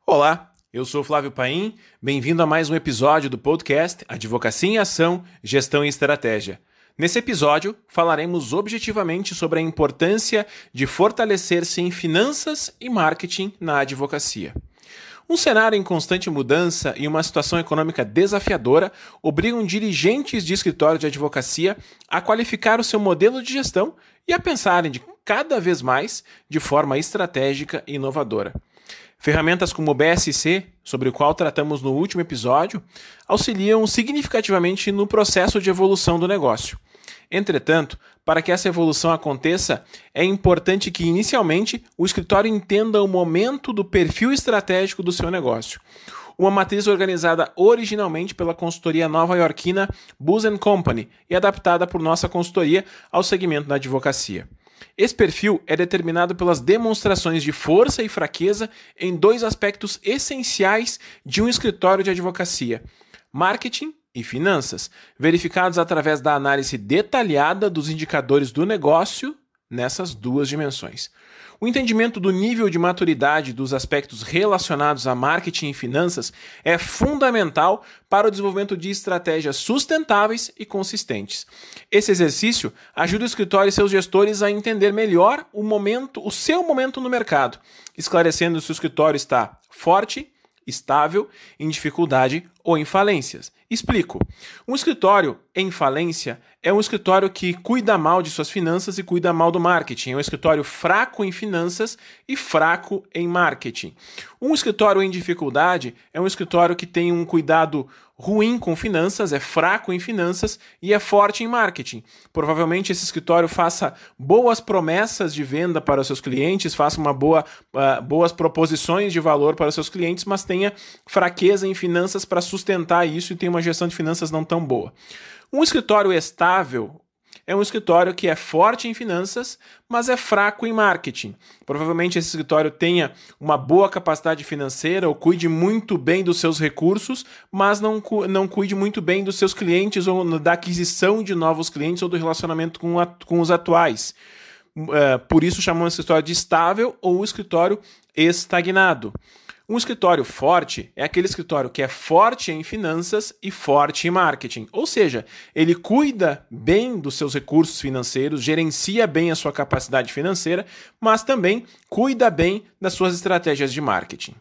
Olá, eu sou Flávio Paim, bem-vindo a mais um episódio do podcast Advocacia em Ação, Gestão e Estratégia. Nesse episódio, falaremos objetivamente sobre a importância de fortalecer-se em finanças e marketing na advocacia. Um cenário em constante mudança e uma situação econômica desafiadora obrigam dirigentes de escritório de advocacia a qualificar o seu modelo de gestão e a pensarem cada vez mais de forma estratégica e inovadora. Ferramentas como o BSC, sobre o qual tratamos no último episódio, auxiliam significativamente no processo de evolução do negócio. Entretanto, para que essa evolução aconteça, é importante que, inicialmente, o escritório entenda o momento do perfil estratégico do seu negócio. Uma matriz organizada originalmente pela consultoria nova-iorquina Booz & Company e adaptada por nossa consultoria ao segmento da advocacia. Esse perfil é determinado pelas demonstrações de força e fraqueza em dois aspectos essenciais de um escritório de advocacia: marketing e finanças, verificados através da análise detalhada dos indicadores do negócio nessas duas dimensões. O entendimento do nível de maturidade dos aspectos relacionados a marketing e finanças é fundamental para o desenvolvimento de estratégias sustentáveis e consistentes. Esse exercício ajuda o escritório e seus gestores a entender melhor o seu momento no mercado, esclarecendo se o escritório está forte, estável, em dificuldade ou em falências. Explico. Um escritório em falência é um escritório que cuida mal de suas finanças e cuida mal do marketing. É um escritório fraco em finanças e fraco em marketing. Um escritório em dificuldade é um escritório que tem um cuidado ruim com finanças, é fraco em finanças e é forte em marketing. Provavelmente esse escritório faça boas promessas de venda para os seus clientes, faça boas proposições de valor para os seus clientes, mas tenha fraqueza em finanças para sustentar isso e tem uma gestão de finanças não tão boa. Um escritório estável é um escritório que é forte em finanças, mas é fraco em marketing. Provavelmente esse escritório tenha uma boa capacidade financeira ou cuide muito bem dos seus recursos, mas não cuide muito bem dos seus clientes ou da aquisição de novos clientes ou do relacionamento com os atuais. Por isso chamamos esse escritório de estável ou escritório estagnado. Um escritório forte é aquele escritório que é forte em finanças e forte em marketing. Ou seja, ele cuida bem dos seus recursos financeiros, gerencia bem a sua capacidade financeira, mas também cuida bem das suas estratégias de marketing.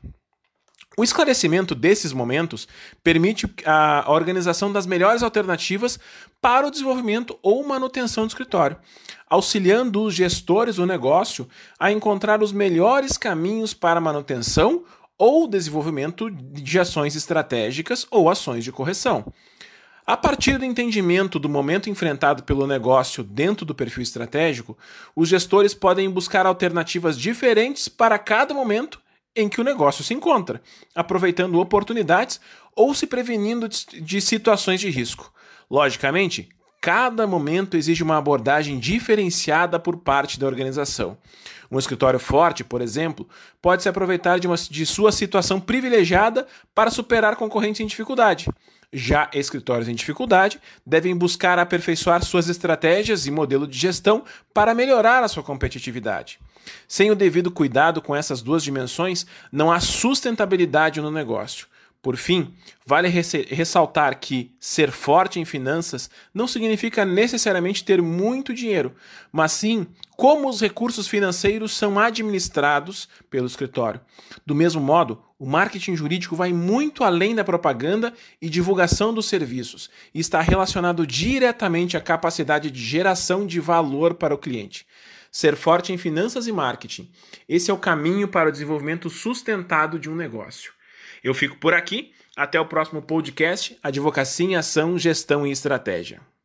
O esclarecimento desses momentos permite a organização das melhores alternativas para o desenvolvimento ou manutenção do escritório, auxiliando os gestores do negócio a encontrar os melhores caminhos para a manutenção ou desenvolvimento de ações estratégicas ou ações de correção. A partir do entendimento do momento enfrentado pelo negócio dentro do perfil estratégico, os gestores podem buscar alternativas diferentes para cada momento em que o negócio se encontra, aproveitando oportunidades ou se prevenindo de situações de risco. Logicamente, cada momento exige uma abordagem diferenciada por parte da organização. Um escritório forte, por exemplo, pode se aproveitar de sua situação privilegiada para superar concorrentes em dificuldade. Já escritórios em dificuldade devem buscar aperfeiçoar suas estratégias e modelo de gestão para melhorar a sua competitividade. Sem o devido cuidado com essas duas dimensões, não há sustentabilidade no negócio. Por fim, vale ressaltar que ser forte em finanças não significa necessariamente ter muito dinheiro, mas sim como os recursos financeiros são administrados pelo escritório. Do mesmo modo, o marketing jurídico vai muito além da propaganda e divulgação dos serviços e está relacionado diretamente à capacidade de geração de valor para o cliente. Ser forte em finanças e marketing. Esse é o caminho para o desenvolvimento sustentado de um negócio. Eu fico por aqui. Até o próximo podcast. Advocacia em Ação, Gestão e Estratégia.